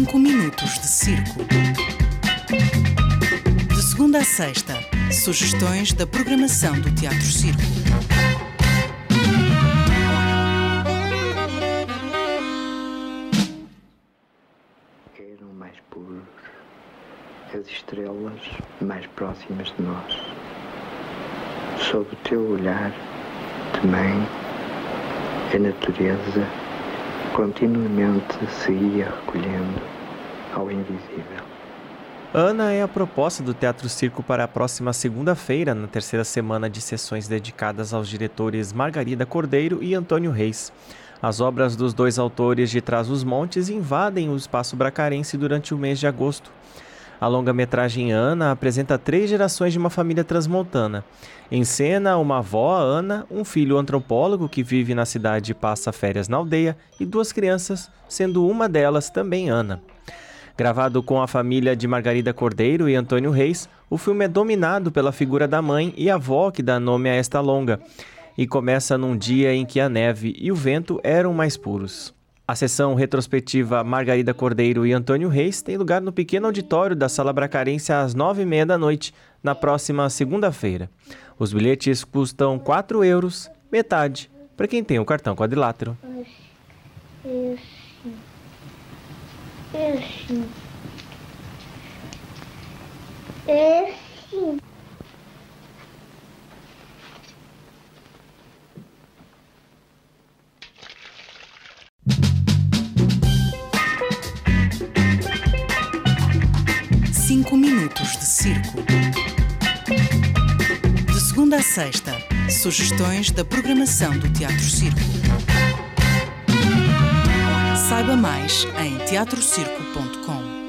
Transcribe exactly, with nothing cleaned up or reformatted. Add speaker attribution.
Speaker 1: cinco minutos de circo. De segunda a sexta, sugestões da programação do Teatro Circo.
Speaker 2: Eram mais puros, as estrelas mais próximas de nós. Sob o teu olhar de mãe, a natureza continuamente se ia recolhendo ao invisível.
Speaker 3: Ana é a proposta do Teatro Circo para a próxima segunda-feira, na terceira semana de sessões dedicadas aos diretores Margarida Cordeiro e Antônio Reis. As obras dos dois autores de Trás-os-Montes invadem o espaço bracarense durante o mês de agosto. A longa-metragem Ana apresenta três gerações de uma família transmontana. Encena uma avó, Ana, um filho antropólogo que vive na cidade e passa férias na aldeia, e duas crianças, sendo uma delas também Ana. Gravado com a família de Margarida Cordeiro e Antônio Reis, o filme é dominado pela figura da mãe e avó que dá nome a esta longa, e começa num dia em que a neve e o vento eram mais puros. A sessão retrospectiva Margarida Cordeiro e Antônio Reis tem lugar no pequeno auditório da Sala Bracarense às nove e meia da noite, na próxima segunda-feira. Os bilhetes custam quatro euros, metade, para quem tem o cartão quadrilátero.
Speaker 4: Esse, esse, esse.
Speaker 1: Cinco minutos de circo. De segunda a sexta, sugestões da programação do Teatro Circo. Saiba mais em teatro circo ponto com.